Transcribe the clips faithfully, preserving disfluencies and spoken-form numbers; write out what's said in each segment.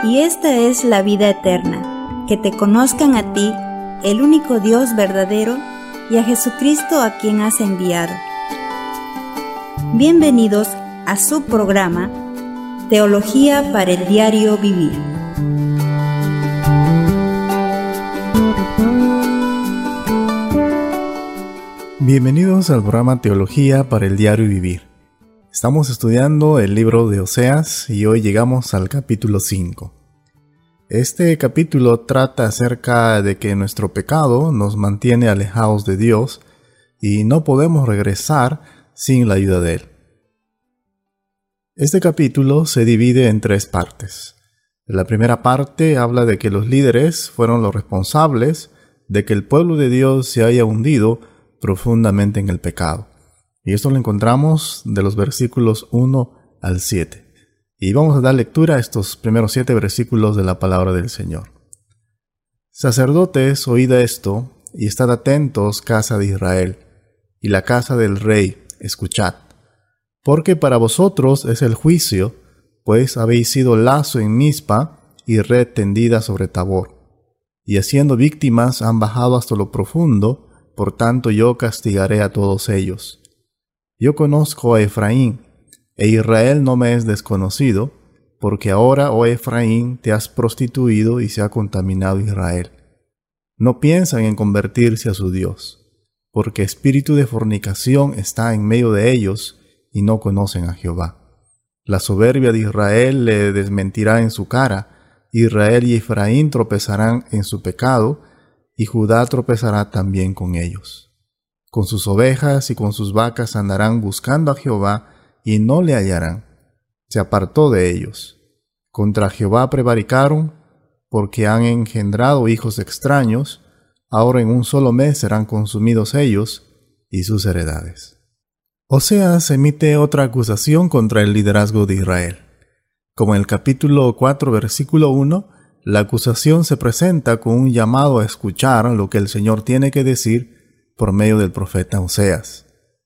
y esta es la vida eterna, que te conozcan a ti, el único Dios verdadero, y a Jesucristo a quien has enviado. Bienvenidos a su programa, Teología para el Diario Vivir. Bienvenidos al programa Teología para el Diario Vivir. Estamos estudiando el libro de Oseas y hoy llegamos al capítulo cinco. Este capítulo trata acerca de que nuestro pecado nos mantiene alejados de Dios y no podemos regresar sin la ayuda de Él. Este capítulo se divide en tres partes. La primera parte habla de que los líderes fueron los responsables de que el pueblo de Dios se haya hundido profundamente en el pecado. Y esto lo encontramos de los versículos uno al siete. Y vamos a dar lectura a estos primeros siete versículos de la palabra del Señor. Sacerdotes, oíd esto, y estad atentos, casa de Israel, y la casa del rey, escuchad. Porque para vosotros es el juicio, pues habéis sido lazo en Mizpa y red tendida sobre Tabor. Y haciendo víctimas han bajado hasta lo profundo, por tanto yo castigaré a todos ellos. Yo conozco a Efraín, e Israel no me es desconocido, porque ahora, oh Efraín, te has prostituido y se ha contaminado Israel. No piensan en convertirse a su Dios, porque espíritu de fornicación está en medio de ellos y no conocen a Jehová. La soberbia de Israel le desmentirá en su cara, Israel y Efraín tropezarán en su pecado, y Judá tropezará también con ellos. Con sus ovejas y con sus vacas andarán buscando a Jehová, y no le hallarán. Se apartó de ellos. Contra Jehová prevaricaron, porque han engendrado hijos extraños. Ahora en un solo mes serán consumidos ellos y sus heredades. Oseas emite otra acusación contra el liderazgo de Israel. Como en el capítulo cuatro, versículo uno, la acusación se presenta con un llamado a escuchar lo que el Señor tiene que decir por medio del profeta Oseas.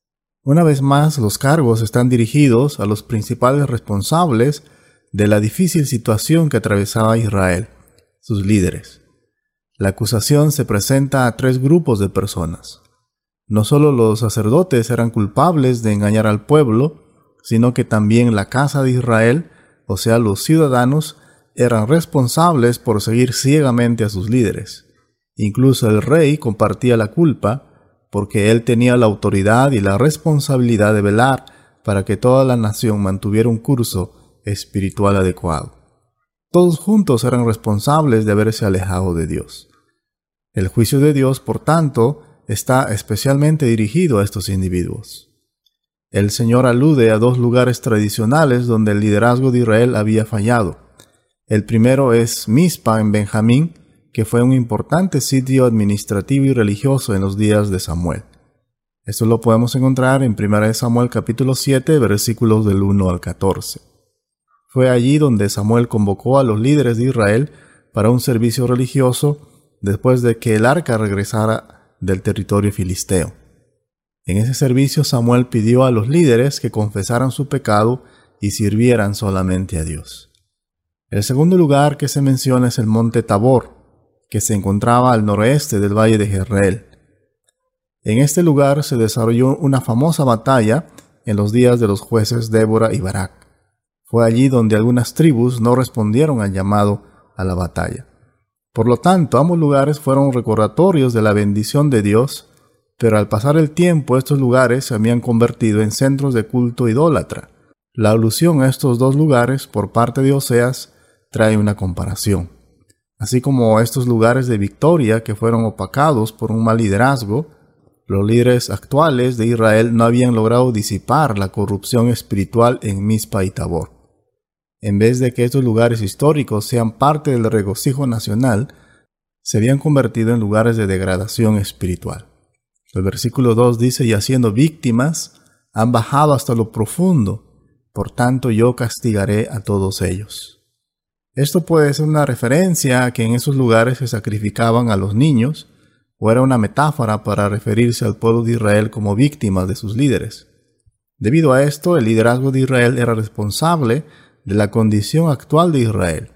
Una vez más, los cargos están dirigidos a los principales responsables de la difícil situación que atravesaba Israel, sus líderes. La acusación se presenta a tres grupos de personas. No solo los sacerdotes eran culpables de engañar al pueblo, sino que también la casa de Israel, o sea, los ciudadanos, eran responsables por seguir ciegamente a sus líderes. Incluso el rey compartía la culpa, porque él tenía la autoridad y la responsabilidad de velar para que toda la nación mantuviera un curso espiritual adecuado. Todos juntos eran responsables de haberse alejado de Dios. El juicio de Dios, por tanto, está especialmente dirigido a estos individuos. El Señor alude a dos lugares tradicionales donde el liderazgo de Israel había fallado. El primero es Mizpa en Benjamín, que fue un importante sitio administrativo y religioso en los días de Samuel. Esto lo podemos encontrar en primera de Samuel capítulo siete, versículos del uno al catorce. Fue allí donde Samuel convocó a los líderes de Israel para un servicio religioso después de que el arca regresara del territorio filisteo. En ese servicio Samuel pidió a los líderes que confesaran su pecado y sirvieran solamente a Dios. El segundo lugar que se menciona es el monte Tabor, que se encontraba al noroeste del valle de Jezreel. En este lugar se desarrolló una famosa batalla en los días de los jueces Débora y Barak. Fue allí donde algunas tribus no respondieron al llamado a la batalla. Por lo tanto, ambos lugares fueron recordatorios de la bendición de Dios, pero al pasar el tiempo estos lugares se habían convertido en centros de culto idólatra. La alusión a estos dos lugares por parte de Oseas trae una comparación. Así como estos lugares de victoria que fueron opacados por un mal liderazgo, los líderes actuales de Israel no habían logrado disipar la corrupción espiritual en Mizpa y Tabor. En vez de que estos lugares históricos sean parte del regocijo nacional, se habían convertido en lugares de degradación espiritual. El versículo dos dice, y haciendo víctimas, han bajado hasta lo profundo, por tanto yo castigaré a todos ellos. Esto puede ser una referencia a que en esos lugares se sacrificaban a los niños, o era una metáfora para referirse al pueblo de Israel como víctimas de sus líderes. Debido a esto, el liderazgo de Israel era responsable de la condición actual de Israel.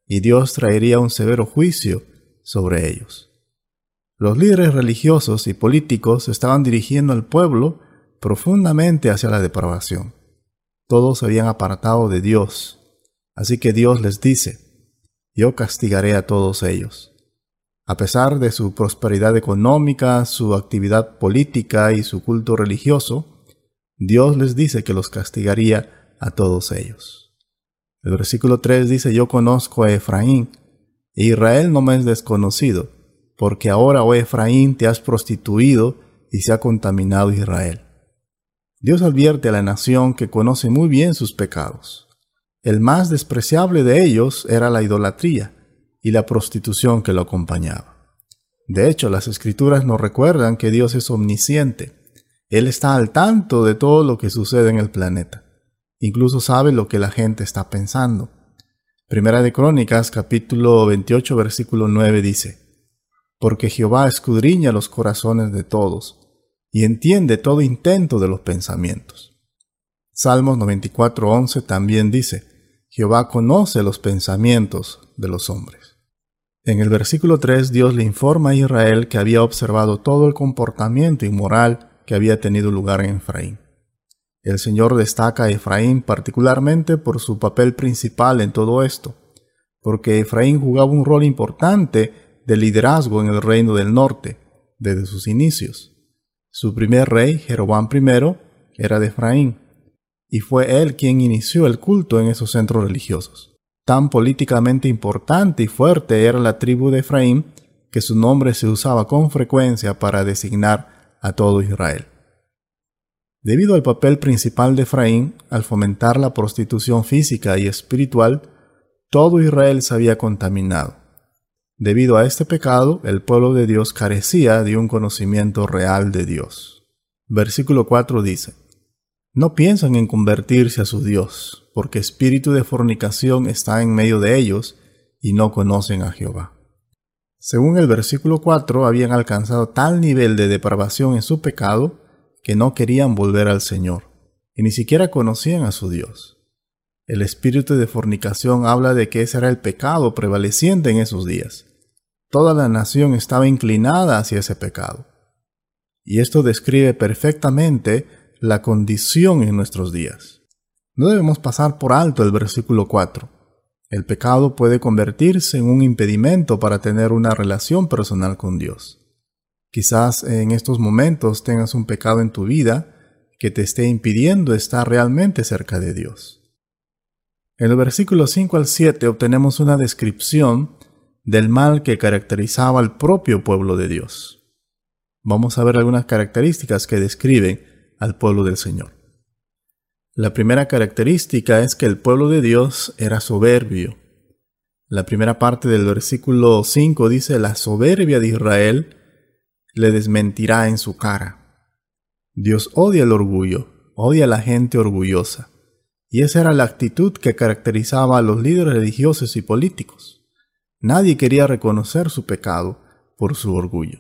y Dios traería un severo juicio sobre ellos. Los líderes religiosos y políticos estaban dirigiendo al pueblo profundamente hacia la depravación. Todos se habían apartado de Dios, así que Dios les dice: yo castigaré a todos ellos. A pesar de su prosperidad económica, su actividad política y su culto religioso, Dios les dice que los castigaría a todos ellos. El versículo tres dice: yo conozco a Efraín, e Israel no me es desconocido, porque ahora, oh Efraín, te has prostituido y se ha contaminado Israel. Dios advierte a la nación que conoce muy bien sus pecados. El más despreciable de ellos era la idolatría y la prostitución que lo acompañaba. De hecho, las Escrituras nos recuerdan que Dios es omnisciente. Él está al tanto de todo lo que sucede en el planeta. Incluso sabe lo que la gente está pensando. Primera de Crónicas, capítulo veintiocho, versículo nueve dice: porque Jehová escudriña los corazones de todos, y entiende todo intento de los pensamientos. Salmos noventa y cuatro, once también dice: Jehová conoce los pensamientos de los hombres. En el versículo tres, Dios le informa a Israel que había observado todo el comportamiento inmoral que había tenido lugar en Efraín. El Señor destaca a Efraín particularmente por su papel principal en todo esto, porque Efraín jugaba un rol importante de liderazgo en el reino del norte, desde sus inicios. Su primer rey, Jeroboam primero, era de Efraín, y fue él quien inició el culto en esos centros religiosos. Tan políticamente importante y fuerte era la tribu de Efraín que su nombre se usaba con frecuencia para designar a todo Israel. Debido al papel principal de Efraín, al fomentar la prostitución física y espiritual, todo Israel se había contaminado. Debido a este pecado, el pueblo de Dios carecía de un conocimiento real de Dios. Versículo cuatro dice: no piensan en convertirse a su Dios, porque espíritu de fornicación está en medio de ellos y no conocen a Jehová. Según el versículo cuatro, habían alcanzado tal nivel de depravación en su pecado que no querían volver al Señor, y ni siquiera conocían a su Dios. El espíritu de fornicación habla de que ese era el pecado prevaleciente en esos días. Toda la nación estaba inclinada hacia ese pecado. Y esto describe perfectamente la condición en nuestros días. No debemos pasar por alto el versículo cuatro. El pecado puede convertirse en un impedimento para tener una relación personal con Dios. Quizás en estos momentos tengas un pecado en tu vida que te esté impidiendo estar realmente cerca de Dios. En el versículo cinco al siete obtenemos una descripción del mal que caracterizaba al propio pueblo de Dios. Vamos a ver algunas características que describen al pueblo del Señor. La primera característica es que el pueblo de Dios era soberbio. La primera parte del versículo cinco dice: la soberbia de Israel le desmentirá en su cara. Dios odia el orgullo, odia a la gente orgullosa. Y esa era la actitud que caracterizaba a los líderes religiosos y políticos. Nadie quería reconocer su pecado por su orgullo.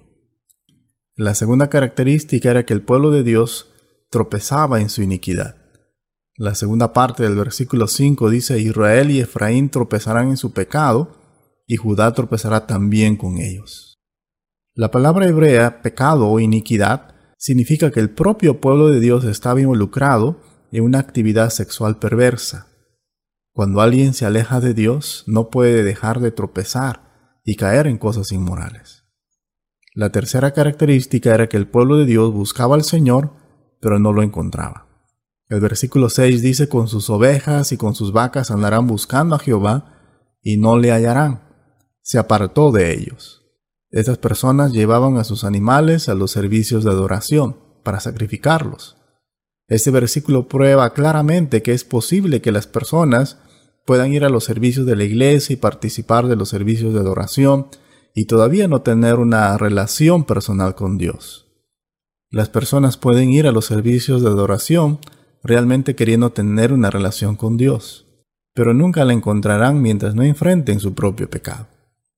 La segunda característica era que el pueblo de Dios tropezaba en su iniquidad. La segunda parte del versículo cinco dice: Israel y Efraín tropezarán en su pecado, y Judá tropezará también con ellos. La palabra hebrea, pecado o iniquidad, significa que el propio pueblo de Dios estaba involucrado en una actividad sexual perversa. Cuando alguien se aleja de Dios, no puede dejar de tropezar y caer en cosas inmorales. La tercera característica era que el pueblo de Dios buscaba al Señor, pero no lo encontraba. El versículo seis dice: con sus ovejas y con sus vacas andarán buscando a Jehová y no le hallarán. Se apartó de ellos. Estas personas llevaban a sus animales a los servicios de adoración para sacrificarlos. Este versículo prueba claramente que es posible que las personas puedan ir a los servicios de la iglesia y participar de los servicios de adoración y todavía no tener una relación personal con Dios. Las personas pueden ir a los servicios de adoración realmente queriendo tener una relación con Dios, pero nunca la encontrarán mientras no enfrenten su propio pecado.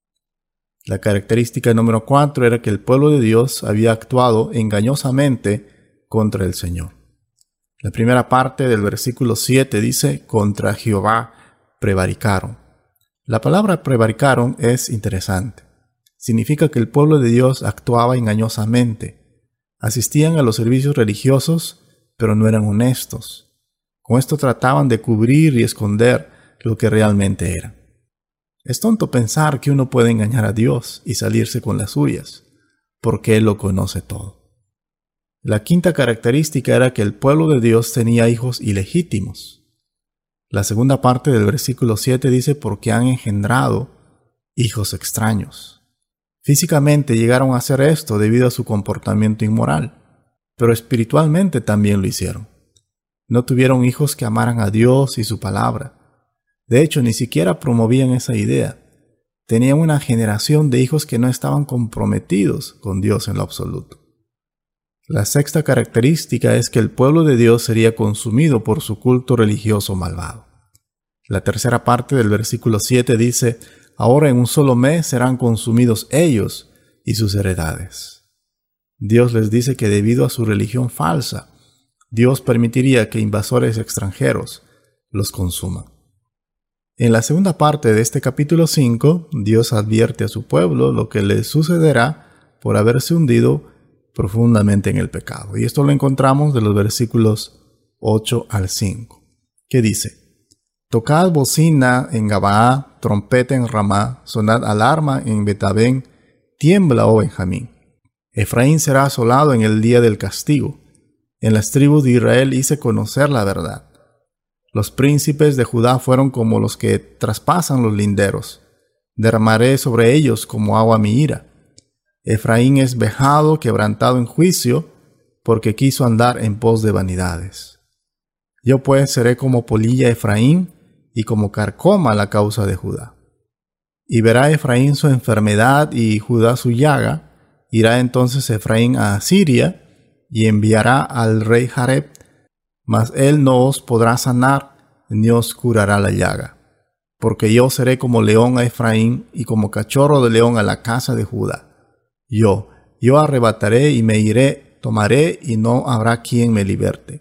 La característica número cuatro era que el pueblo de Dios había actuado engañosamente contra el Señor. La primera parte del versículo siete dice: contra Jehová prevaricaron. La palabra prevaricaron es interesante. Significa que el pueblo de Dios actuaba engañosamente. Asistían a los servicios religiosos, pero no eran honestos. Con esto trataban de cubrir y esconder lo que realmente eran. Es tonto pensar que uno puede engañar a Dios y salirse con las suyas, porque Él lo conoce todo. La quinta característica era que el pueblo de Dios tenía hijos ilegítimos. La segunda parte del versículo siete dice porque han engendrado hijos extraños. Físicamente llegaron a hacer esto debido a su comportamiento inmoral, pero espiritualmente también lo hicieron. No tuvieron hijos que amaran a Dios y su palabra. De hecho, ni siquiera promovían esa idea. Tenían una generación de hijos que no estaban comprometidos con Dios en lo absoluto. La sexta característica es que el pueblo de Dios sería consumido por su culto religioso malvado. La tercera parte del versículo siete dice, ahora en un solo mes serán consumidos ellos y sus heredades. Dios les dice que debido a su religión falsa, Dios permitiría que invasores extranjeros los consuman. En la segunda parte de este capítulo cinco, Dios advierte a su pueblo lo que les sucederá por haberse hundido profundamente en el pecado. Y esto lo encontramos de los versículos ocho al cinco, que dice, tocad bocina en Gabaa, trompeta en Ramá, sonad alarma en Betabén, tiembla, oh Benjamín. Efraín será asolado en el día del castigo. En las tribus de Israel hice conocer la verdad. Los príncipes de Judá fueron como los que traspasan los linderos. Derramaré sobre ellos como agua mi ira. Efraín es vejado, quebrantado en juicio, porque quiso andar en pos de vanidades. Yo pues seré como polilla Efraín, y como carcoma la causa de Judá. Y verá Efraín su enfermedad y Judá su llaga. Irá entonces Efraín a Asiria, y enviará al rey Jareb, mas él no os podrá sanar, ni os curará la llaga. Porque yo seré como león a Efraín, y como cachorro de león a la casa de Judá. Yo, yo arrebataré y me iré, tomaré, y no habrá quien me liberte.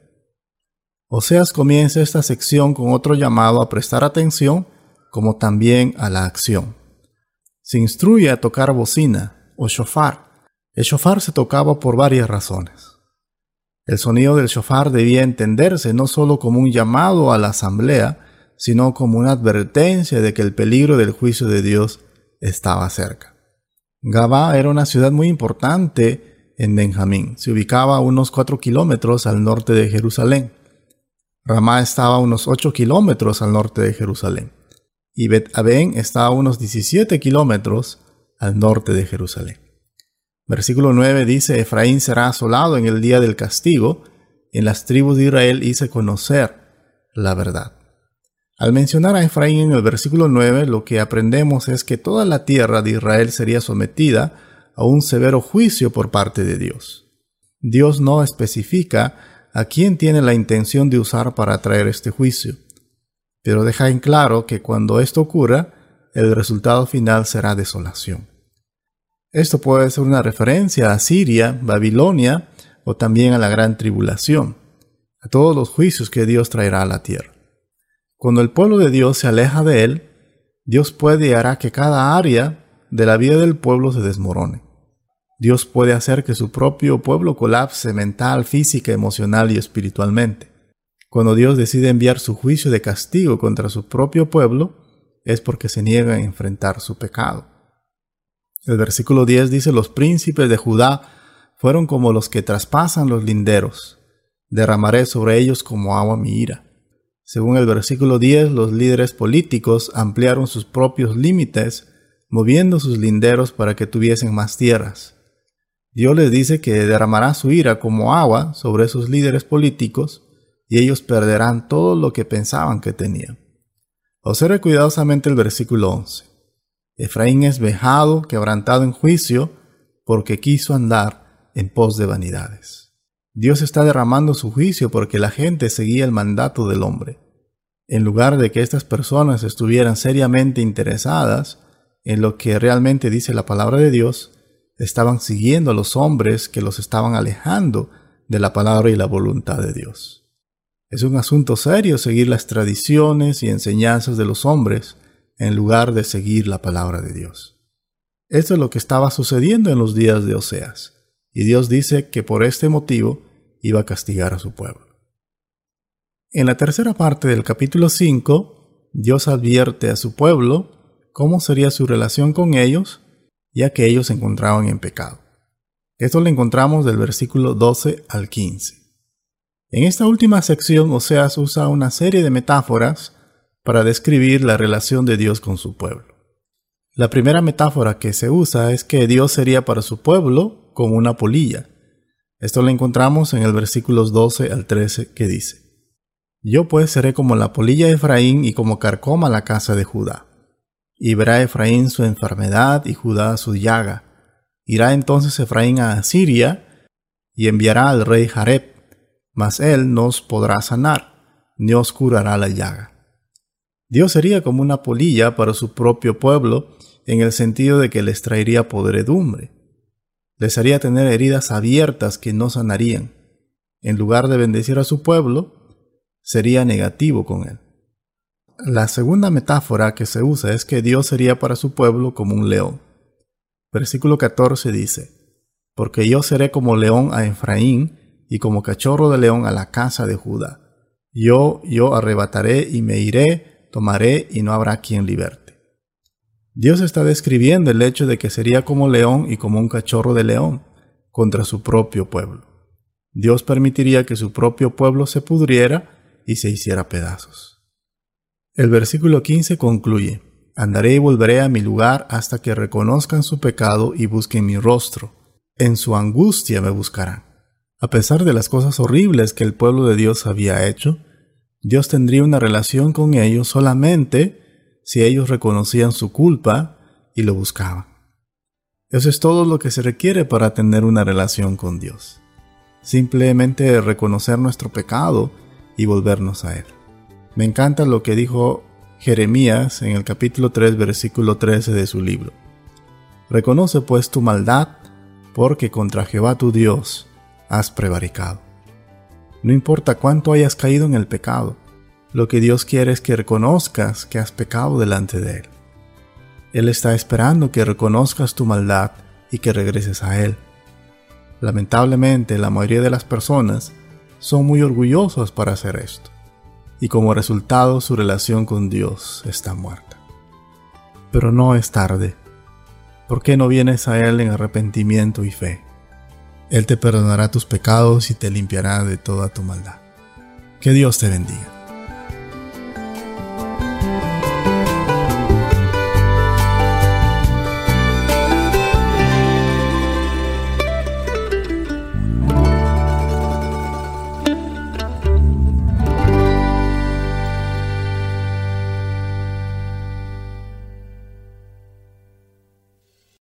Oseas comienza esta sección con otro llamado a prestar atención, como también a la acción. Se instruye a tocar bocina, o shofar. El shofar se tocaba por varias razones. El sonido del shofar debía entenderse no solo como un llamado a la asamblea, sino como una advertencia de que el peligro del juicio de Dios estaba cerca. Gabaa era una ciudad muy importante en Benjamín. Se ubicaba a unos cuatro kilómetros al norte de Jerusalén. Ramá estaba a unos ocho kilómetros al norte de Jerusalén. Y Bet-Aven estaba a unos diecisiete kilómetros al norte de Jerusalén. Versículo nueve dice, Efraín será asolado en el día del castigo. En las tribus de Israel hice conocer la verdad. Al mencionar a Efraín en el versículo nueve, lo que aprendemos es que toda la tierra de Israel sería sometida a un severo juicio por parte de Dios. Dios no especifica a quién tiene la intención de usar para traer este juicio, pero deja en claro que cuando esto ocurra, el resultado final será desolación. Esto puede ser una referencia a Siria, Babilonia o también a la gran tribulación, a todos los juicios que Dios traerá a la tierra. Cuando el pueblo de Dios se aleja de él, Dios puede y hará que cada área de la vida del pueblo se desmorone. Dios puede hacer que su propio pueblo colapse mental, física, emocional y espiritualmente. Cuando Dios decide enviar su juicio de castigo contra su propio pueblo, es porque se niega a enfrentar su pecado. El versículo diez dice, los príncipes de Judá fueron como los que traspasan los linderos. Derramaré sobre ellos como agua mi ira. Según el versículo diez, los líderes políticos ampliaron sus propios límites, moviendo sus linderos para que tuviesen más tierras. Dios les dice que derramará su ira como agua sobre esos líderes políticos y ellos perderán todo lo que pensaban que tenían. Observe cuidadosamente el versículo once. Efraín es vejado, quebrantado en juicio, porque quiso andar en pos de vanidades. Dios está derramando su juicio porque la gente seguía el mandato del hombre. En lugar de que estas personas estuvieran seriamente interesadas en lo que realmente dice la palabra de Dios, estaban siguiendo a los hombres que los estaban alejando de la palabra y la voluntad de Dios. Es un asunto serio seguir las tradiciones y enseñanzas de los hombres en lugar de seguir la palabra de Dios. Esto es lo que estaba sucediendo en los días de Oseas, y Dios dice que por este motivo iba a castigar a su pueblo. En la tercera parte del capítulo cinco, Dios advierte a su pueblo cómo sería su relación con ellos, ya que ellos se encontraban en pecado. Esto lo encontramos del versículo doce al quince. En esta última sección, Oseas usa una serie de metáforas para describir la relación de Dios con su pueblo. La primera metáfora que se usa es que Dios sería para su pueblo como una polilla. Esto lo encontramos en el versículos doce al trece, que dice: Yo pues seré como la polilla de Efraín y como carcoma la casa de Judá. Y verá Efraín su enfermedad y Judá su llaga. Irá entonces Efraín a Asiria y enviará al rey Jareb, mas él no os podrá sanar, ni os curará la llaga. Dios sería como una polilla para su propio pueblo, en el sentido de que les traería podredumbre. Les haría tener heridas abiertas que no sanarían. En lugar de bendecir a su pueblo, sería negativo con él. La segunda metáfora que se usa es que Dios sería para su pueblo como un león. Versículo catorce dice: Porque yo seré como león a Efraín y como cachorro de león a la casa de Judá. Yo, yo arrebataré y me iré, tomaré y no habrá quien liberte. Dios está describiendo el hecho de que sería como león y como un cachorro de león contra su propio pueblo. Dios permitiría que su propio pueblo se pudriera y se hiciera pedazos. El versículo quince concluye: Andaré y volveré a mi lugar hasta que reconozcan su pecado y busquen mi rostro. En su angustia me buscarán. A pesar de las cosas horribles que el pueblo de Dios había hecho, Dios tendría una relación con ellos solamente si ellos reconocían su culpa y lo buscaban. Eso es todo lo que se requiere para tener una relación con Dios. Simplemente reconocer nuestro pecado y volvernos a Él. Me encanta lo que dijo Jeremías en el capítulo tres, versículo trece de su libro. Reconoce pues tu maldad, porque contra Jehová tu Dios has prevaricado. No importa cuánto hayas caído en el pecado, lo que Dios quiere es que reconozcas que has pecado delante de Él. Él está esperando que reconozcas tu maldad y que regreses a Él. Lamentablemente, la mayoría de las personas son muy orgullosas para hacer esto, y como resultado su relación con Dios está muerta. Pero no es tarde. ¿Por qué no vienes a Él en arrepentimiento y fe? Él te perdonará tus pecados y te limpiará de toda tu maldad. Que Dios te bendiga.